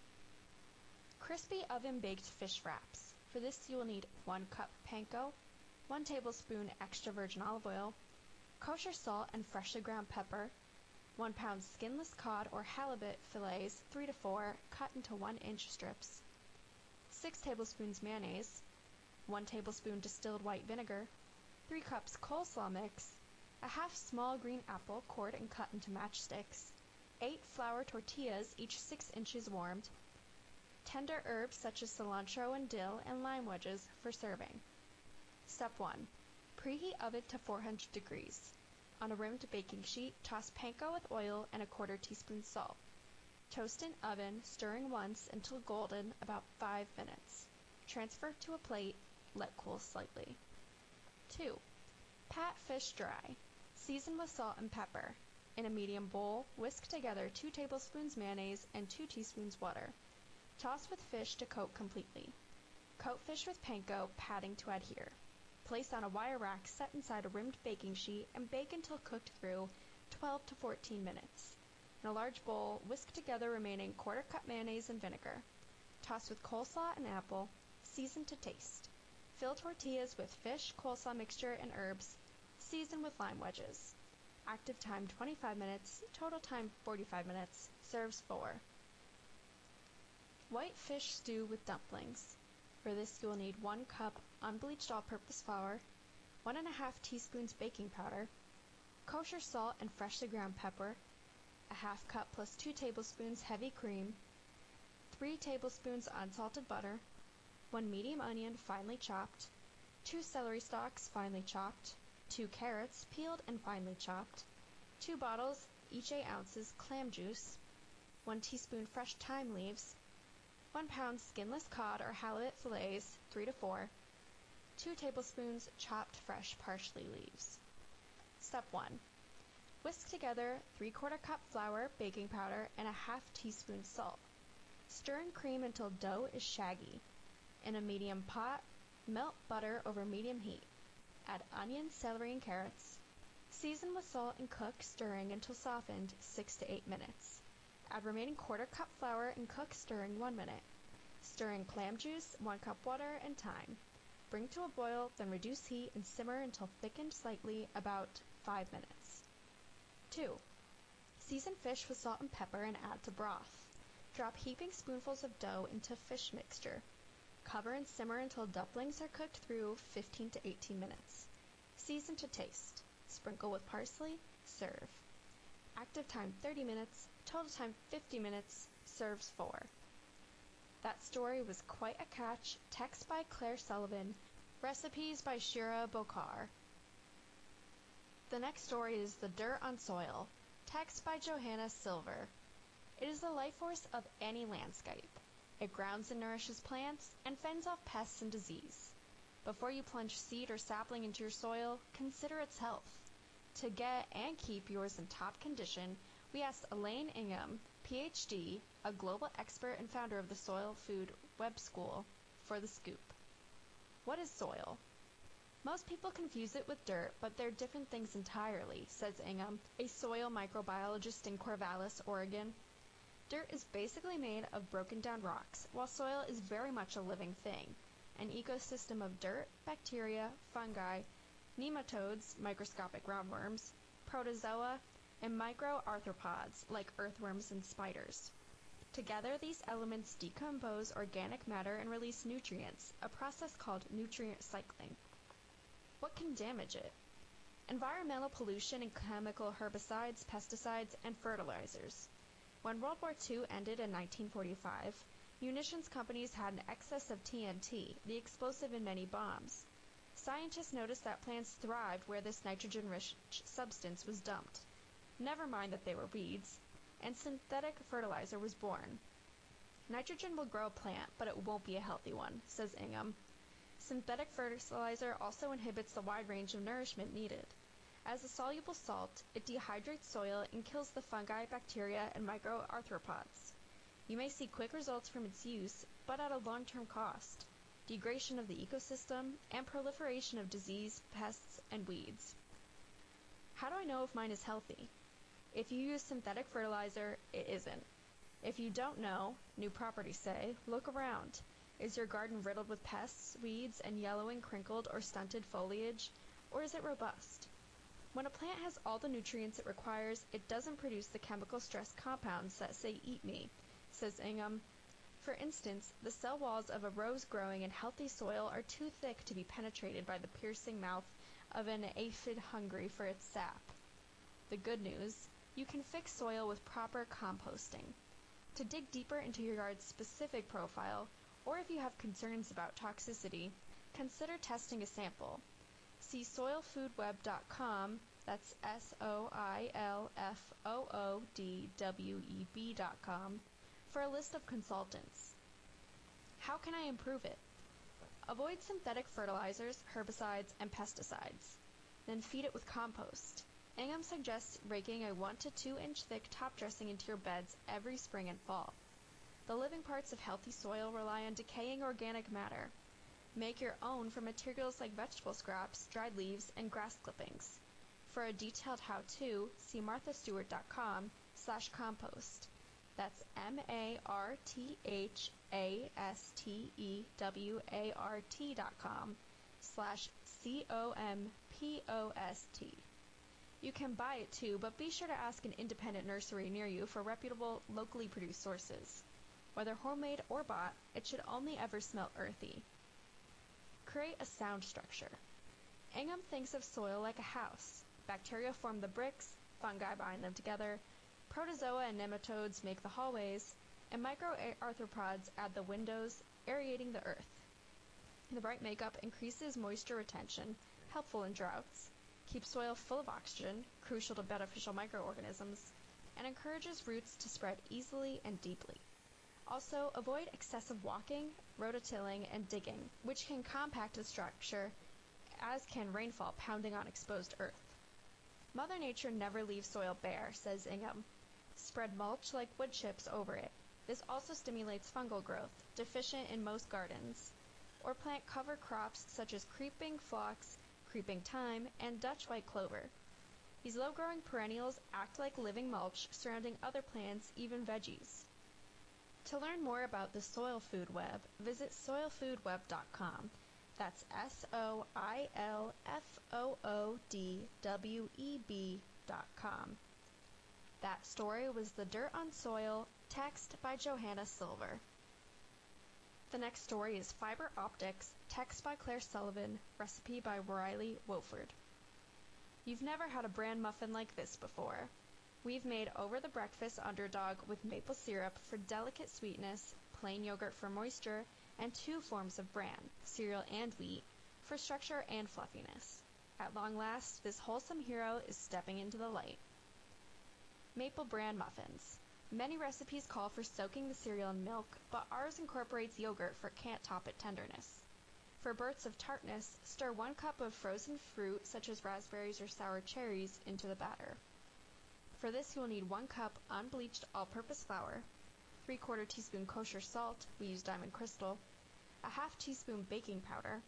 Crispy oven-baked fish wraps. For this you will need one cup panko, one tablespoon extra virgin olive oil, kosher salt and freshly ground pepper, one pound skinless cod or halibut fillets, three to four, cut into one inch strips, six tablespoons mayonnaise, one tablespoon distilled white vinegar, three cups coleslaw mix, a half small green apple cored and cut into matchsticks, eight flour tortillas, each six inches warmed, tender herbs such as cilantro and dill, and lime wedges for serving. Step one. Preheat oven to four hundred degrees. On a rimmed baking sheet, toss panko with oil and a quarter teaspoon salt. Toast in oven, stirring once until golden, about five minutes. Transfer to a plate, let cool slightly. two. Pat fish dry. Season with salt and pepper. In a medium bowl, whisk together two tablespoons mayonnaise and two teaspoons water. Toss with fish to coat completely. Coat fish with panko, patting to adhere. Place on a wire rack set inside a rimmed baking sheet and bake until cooked through, twelve to fourteen minutes. In a large bowl, whisk together remaining quarter cup mayonnaise and vinegar. Toss with coleslaw and apple. Season to taste. Fill tortillas with fish, coleslaw mixture, and herbs. Season with lime wedges. Active time twenty-five minutes. Total time forty-five minutes. Serves four. White fish stew with dumplings. For this you will need one cup unbleached all-purpose flour, one and a half teaspoons baking powder, kosher salt and freshly ground pepper, a half cup plus two tablespoons heavy cream, three tablespoons unsalted butter, one medium onion finely chopped, two celery stalks finely chopped, two carrots peeled and finely chopped, two bottles, each eight ounces, clam juice, one teaspoon fresh thyme leaves, one pound skinless cod or halibut fillets, three to four, two tablespoons chopped fresh parsley leaves. Step one. Whisk together three quarter cup flour, baking powder, and a half teaspoon salt. Stir and cream until dough is shaggy. In a medium pot, melt butter over medium heat. Add onions, celery, and carrots. Season with salt and cook, stirring until softened, six to eight minutes. Add remaining quarter cup flour and cook, stirring one minute. Stir in clam juice, one cup water, and thyme. Bring to a boil, then reduce heat and simmer until thickened slightly, about five minutes. two. Season fish with salt and pepper and add to broth. Drop heaping spoonfuls of dough into fish mixture. Cover and simmer until dumplings are cooked through, fifteen to eighteen minutes. Season to taste. Sprinkle with parsley. Serve. Active time thirty minutes. Total time fifty minutes. Serves four. That story was quite a catch. Text by Claire Sullivan. Recipes by Shira Bokar. The next story is The Dirt on Soil. Text by Johanna Silver. It is the life force of any landscape. It grounds and nourishes plants and fends off pests and disease. Before you plunge seed or sapling into your soil, consider its health. To get and keep yours in top condition, we asked Elaine Ingham, P H D, a global expert and founder of the Soil Food Web School, for the scoop. What is soil? Most people confuse it with dirt, but they're different things entirely, says Ingham, a soil microbiologist in Corvallis, Oregon. Dirt is basically made of broken down rocks, while soil is very much a living thing, an ecosystem of dirt, bacteria, fungi, nematodes, microscopic roundworms, protozoa, and microarthropods like earthworms and spiders. Together, these elements decompose organic matter and release nutrients, a process called nutrient cycling. What can damage it? Environmental pollution and chemical herbicides, pesticides, and fertilizers. When World War Two ended in nineteen forty-five, munitions companies had an excess of T N T, the explosive in many bombs. Scientists noticed that plants thrived where this nitrogen-rich substance was dumped. Never mind that they were weeds. And synthetic fertilizer was born. Nitrogen will grow a plant, but it won't be a healthy one, says Ingham. Synthetic fertilizer also inhibits the wide range of nourishment needed. As a soluble salt, it dehydrates soil and kills the fungi, bacteria, and microarthropods. You may see quick results from its use, but at a long-term cost: degradation of the ecosystem and proliferation of disease, pests, and weeds. How do I know if mine is healthy? If you use synthetic fertilizer, it isn't. If you don't know, new properties say, look around. Is your garden riddled with pests, weeds, and yellowing, crinkled, or stunted foliage? Or is it robust? When a plant has all the nutrients it requires, it doesn't produce the chemical stress compounds that say eat me, says Ingham. For instance, the cell walls of a rose growing in healthy soil are too thick to be penetrated by the piercing mouth of an aphid hungry for its sap. The good news: you can fix soil with proper composting. To dig deeper into your yard's specific profile, or if you have concerns about toxicity, consider testing a sample. See soil food web dot com, that's S O I L F O O D W E B dot com, for a list of consultants. How can I improve it? Avoid synthetic fertilizers, herbicides, and pesticides. Then feed it with compost. Ingham suggests raking a one to two inch thick top dressing into your beds every spring and fall. The living parts of healthy soil rely on decaying organic matter. Make your own from materials like vegetable scraps, dried leaves, and grass clippings. For a detailed how-to, see martha stewart dot com slash compost. That's M A R T H A S T E W A R T dot com slash C O M P O S T. You can buy it too, but be sure to ask an independent nursery near you for reputable, locally produced sources. Whether homemade or bought, it should only ever smell earthy. Create a sound structure. Ingham thinks of soil like a house. Bacteria form the bricks, fungi bind them together, protozoa and nematodes make the hallways, and microarthropods add the windows, aerating the earth. The right makeup increases moisture retention, helpful in droughts, keeps soil full of oxygen, crucial to beneficial microorganisms, and encourages roots to spread easily and deeply. Also, avoid excessive walking, rototilling, and digging, which can compact the structure, as can rainfall pounding on exposed earth. Mother Nature never leaves soil bare, says Ingham. Spread mulch like wood chips over it. This also stimulates fungal growth, deficient in most gardens. Or plant cover crops such as creeping phlox, creeping thyme, and Dutch white clover. These low-growing perennials act like living mulch, surrounding other plants, even veggies. To learn more about the Soil Food Web, visit soil food web dot com. That's S O I L F O O D W E B dot com. That story was The Dirt on Soil, text by Johanna Silver. The next story is Fiber Optics, text by Claire Sullivan, recipe by Riley Wofford. You've never had a bran muffin like this before. We've made over-the-breakfast underdog with maple syrup for delicate sweetness, plain yogurt for moisture, and two forms of bran, cereal and wheat, for structure and fluffiness. At long last, this wholesome hero is stepping into the light. Maple bran muffins. Many recipes call for soaking the cereal in milk, but ours incorporates yogurt for can't-top-it tenderness. For bursts of tartness, stir one cup of frozen fruit, such as raspberries or sour cherries, into the batter. For this, you will need one cup unbleached all-purpose flour, three-quarter teaspoon kosher salt, we use Diamond Crystal, a half teaspoon baking powder,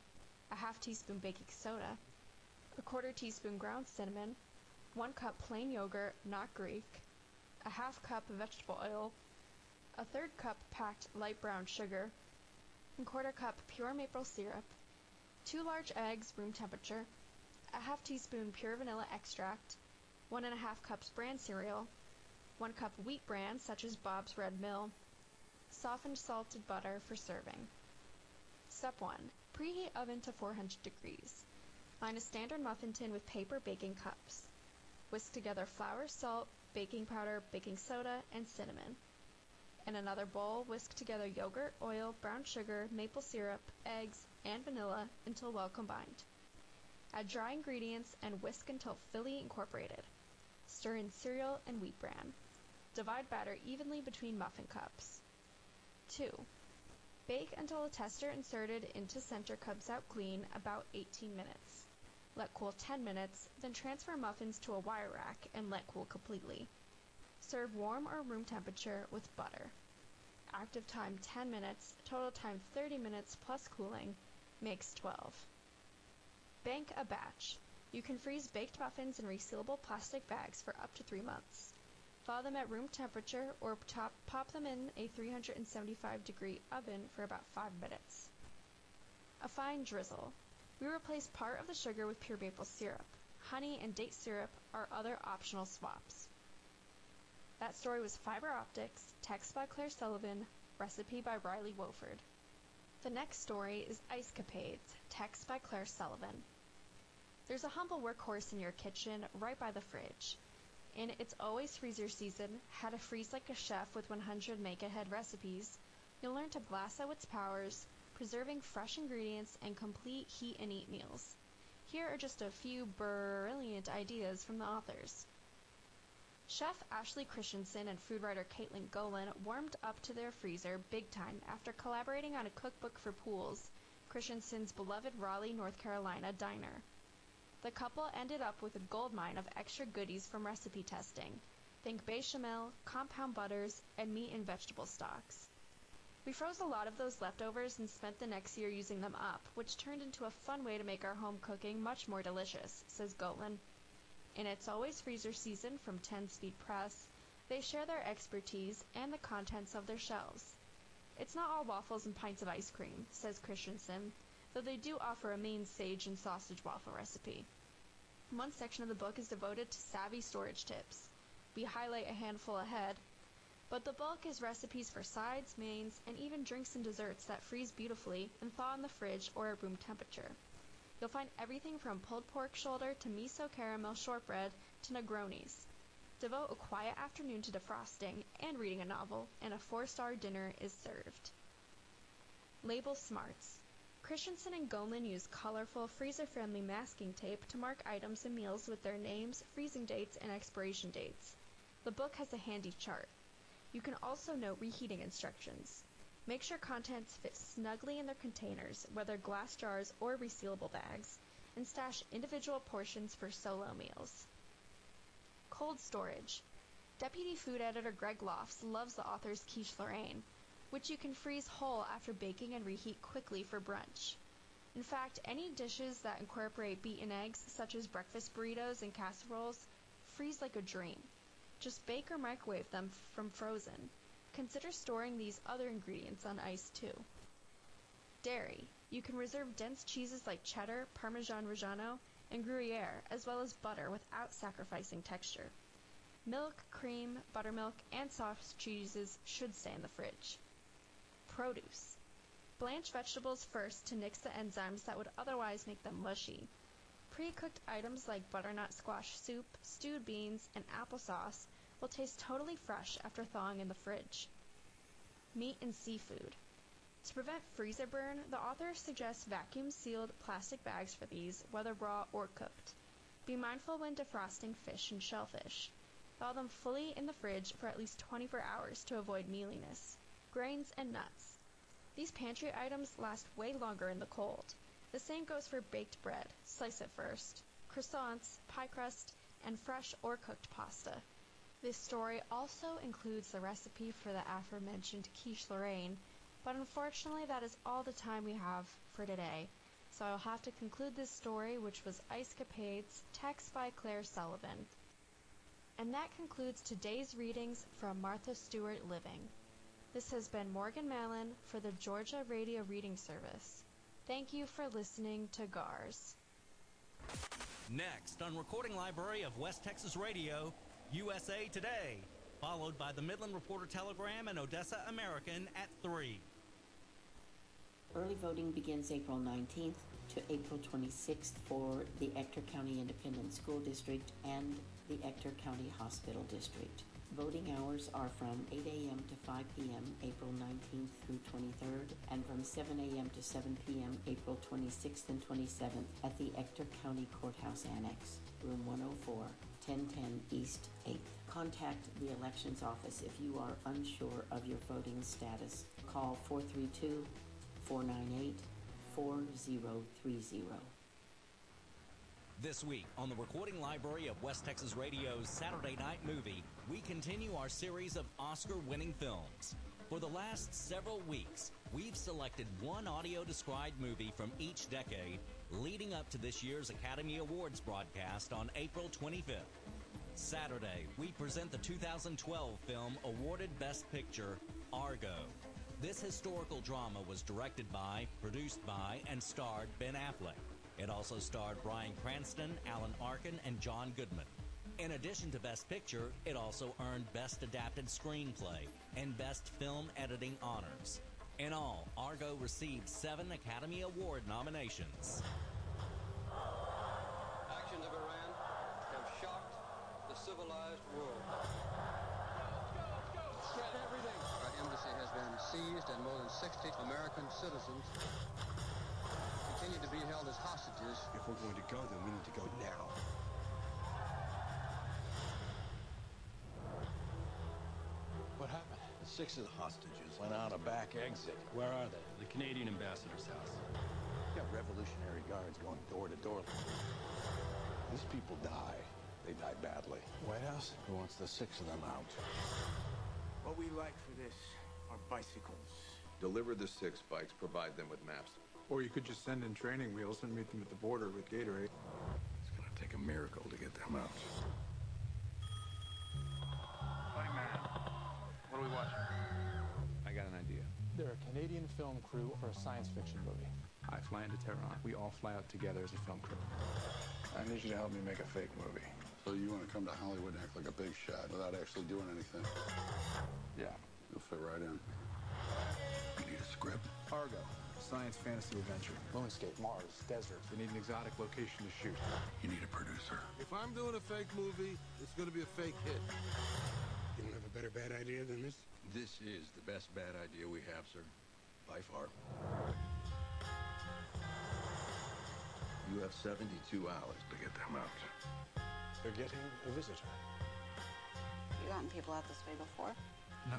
a half teaspoon baking soda, a quarter teaspoon ground cinnamon, one cup plain yogurt, not Greek, a half cup vegetable oil, a third cup packed light brown sugar, a quarter cup pure maple syrup, two large eggs room temperature, a half teaspoon pure vanilla extract, one and a half cups bran cereal, one cup wheat bran such as Bob's Red Mill, softened salted butter for serving. Step one. Preheat oven to four hundred degrees. Line a standard muffin tin with paper baking cups. Whisk together flour, salt, baking powder, baking soda, and cinnamon. In another bowl, whisk together yogurt, oil, brown sugar, maple syrup, eggs, and vanilla until well combined. Add dry ingredients and whisk until fully incorporated. Stir in cereal and wheat bran. Divide batter evenly between muffin cups. two. Bake until the tester inserted into center comes out clean, about eighteen minutes. Let cool ten minutes, then transfer muffins to a wire rack and let cool completely. Serve warm or room temperature with butter. Active time ten minutes, total time thirty minutes plus cooling, makes twelve. Bank a batch. You can freeze baked muffins in resealable plastic bags for up to three months. Thaw them at room temperature or top, pop them in a three hundred seventy-five degree oven for about five minutes. A fine drizzle. We replace part of the sugar with pure maple syrup. Honey and date syrup are other optional swaps. That story was Fiber Optics, text by Claire Sullivan, recipe by Riley Wofford. The next story is Ice Capades, text by Claire Sullivan. There's a humble workhorse in your kitchen right by the fridge. In It's Always Freezer Season, How to Freeze Like a Chef with one hundred Make-Ahead recipes, you'll learn to blast out its powers, preserving fresh ingredients and complete heat and eat meals. Here are just a few brilliant ideas from the authors. Chef Ashley Christensen and food writer Caitlin Golan warmed up to their freezer big time after collaborating on a cookbook for Pools, Christensen's beloved Raleigh, North Carolina diner. The couple ended up with a goldmine of extra goodies from recipe testing. Think bechamel, compound butters, and meat and vegetable stocks. We froze a lot of those leftovers and spent the next year using them up, which turned into a fun way to make our home cooking much more delicious, says Golan. In It's Always Freezer Season from ten Speed Press, they share their expertise and the contents of their shelves. It's not all waffles and pints of ice cream, says Christensen, though they do offer a main sage and sausage waffle recipe. One section of the book is devoted to savvy storage tips. We highlight a handful ahead, but the bulk is recipes for sides, mains, and even drinks and desserts that freeze beautifully and thaw in the fridge or at room temperature. You'll find everything from pulled pork shoulder to miso caramel shortbread to Negronis. Devote a quiet afternoon to defrosting and reading a novel, and a four-star dinner is served. Label Smarts. Christensen and Golan use colorful, freezer-friendly masking tape to mark items and meals with their names, freezing dates, and expiration dates. The book has a handy chart. You can also note reheating instructions. Make sure contents fit snugly in their containers, whether glass jars or resealable bags, and stash individual portions for solo meals. Cold storage. Deputy Food Editor Greg Lofts loves the author's quiche Lorraine, which you can freeze whole after baking and reheat quickly for brunch. In fact, any dishes that incorporate beaten eggs, such as breakfast burritos and casseroles, freeze like a dream. Just bake or microwave them from frozen. Consider storing these other ingredients on ice too. Dairy. You can reserve dense cheeses like cheddar, Parmesan Reggiano, and Gruyere, as well as butter without sacrificing texture. Milk, cream, buttermilk, and soft cheeses should stay in the fridge. Produce. Blanch vegetables first to nix the enzymes that would otherwise make them mushy. Pre-cooked items like butternut squash soup, stewed beans, and applesauce will taste totally fresh after thawing in the fridge. Meat and seafood. To prevent freezer burn, the author suggests vacuum-sealed plastic bags for these, whether raw or cooked. Be mindful when defrosting fish and shellfish. Thaw them fully in the fridge for at least twenty-four hours to avoid mealiness. Grains and nuts. These pantry items last way longer in the cold. The same goes for baked bread. Slice it first. Croissants, pie crust, and fresh or cooked pasta. This story also includes the recipe for the aforementioned quiche Lorraine, but unfortunately that is all the time we have for today. so I'll have to conclude this story, which was Ice Capades, text by Claire Sullivan. And that concludes today's readings from Martha Stewart Living. This has been Morgan Mallon for the Georgia Radio Reading Service. Thank you for listening to G A R S. Next on Recording Library of West Texas Radio, U S A Today, followed by the Midland Reporter Telegram and Odessa American at three. Early voting begins April nineteenth to April twenty-sixth for the Ector County Independent School District and the Ector County Hospital District. Voting hours are from eight a.m. to five p.m. April nineteenth through twenty-third, and from seven a.m. to seven p.m. April twenty-sixth and twenty-seventh at the Ector County Courthouse Annex, room one oh four, ten ten East eighth. Contact the Elections Office if you are unsure of your voting status. Call four three two, four nine eight, four zero three zero. This week on the Recording Library of West Texas Radio's Saturday Night Movie, we continue our series of Oscar-winning films. For the last several weeks, we've selected one audio-described movie from each decade, leading up to this year's Academy Awards broadcast on April twenty-fifth. Saturday, we present the two thousand twelve film awarded Best Picture, Argo. This historical drama was directed by, produced by, and starred Ben Affleck. It also starred Bryan Cranston, Alan Arkin, and John Goodman. In addition to Best Picture, it also earned Best Adapted Screenplay and Best Film Editing honors. In all, Argo received seven Academy Award nominations. Actions of Iran have shocked the civilized world. Get everything. Our embassy has been seized and more than sixty American citizens continue to be held as hostages. If we're going to go, then we need to go now. What happened? Six of the hostages went out a back exit. Where are they? The Canadian ambassador's house. You got Revolutionary Guards going door to door. These people die. They die badly. White House wants the six of them out. What we like for this are bicycles. Deliver the six bikes, provide them with maps. Or you could just send in training wheels and meet them at the border with Gatorade. It's gonna take a miracle to get them out. Buddy man, what are we watching? I got an idea. They're a Canadian film crew for a science fiction movie. I fly into Tehran. We all fly out together as a film crew. I need you to help me make a fake movie. So you want to come to Hollywood and act like a big shot without actually doing anything? Yeah. You'll fit right in. You need a script? Argo. Science fantasy adventure. Moonscape, Mars, desert. We need an exotic location to shoot. You need a producer. If I'm doing a fake movie, it's going to be a fake hit. You don't have a better bad idea than this? This is the best bad idea we have, sir. By far. You have seventy-two hours to get them out. They're getting a visitor. You gotten people out this way before? No.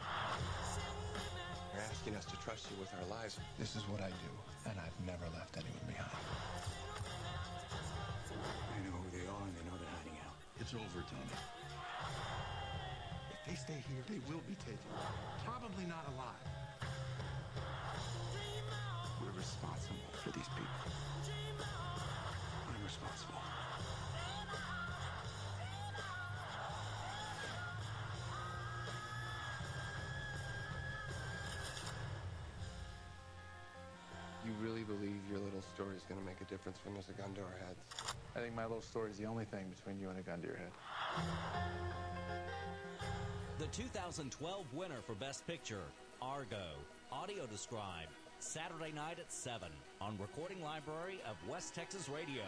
You're asking us to trust you with our lives. This is what I do, and I've never left anyone behind. They know who they are, and they know they're hiding out. It's over, Tony. If they stay here, they will be taken. Probably not alive. We're responsible for these people. I'm responsible. You really believe your little story is going to make a difference when there's a gun to our heads? I think my little story is the only thing between you and a gun to your head. The two thousand twelve winner for Best Picture, Argo, audio described, Saturday night at seven on Recording Library of West Texas Radio.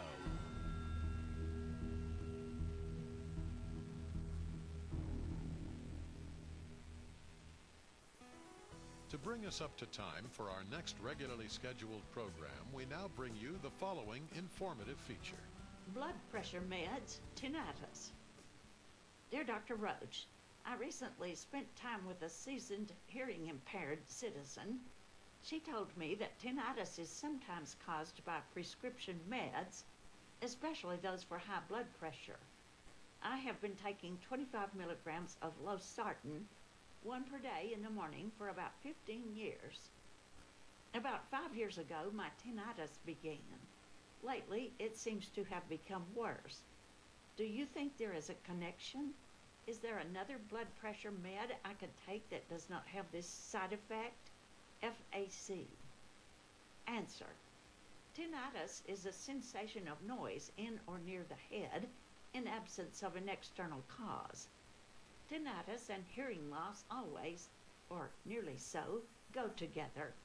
To bring us up to time for our next regularly scheduled program, we now bring you the following informative feature. Blood pressure meds, tinnitus. Dear Doctor Roach, I recently spent time with a seasoned hearing-impaired citizen. She told me that tinnitus is sometimes caused by prescription meds, especially those for high blood pressure. I have been taking twenty-five milligrams of losartan, one per day in the morning, for about fifteen years. About five years ago, my tinnitus began. Lately, it seems to have become worse. Do you think there is a connection? Is there another blood pressure med I could take that does not have this side effect? F A C. Answer. Tinnitus is a sensation of noise in or near the head in absence of an external cause. Tinnitus and hearing loss always, or nearly so, go together.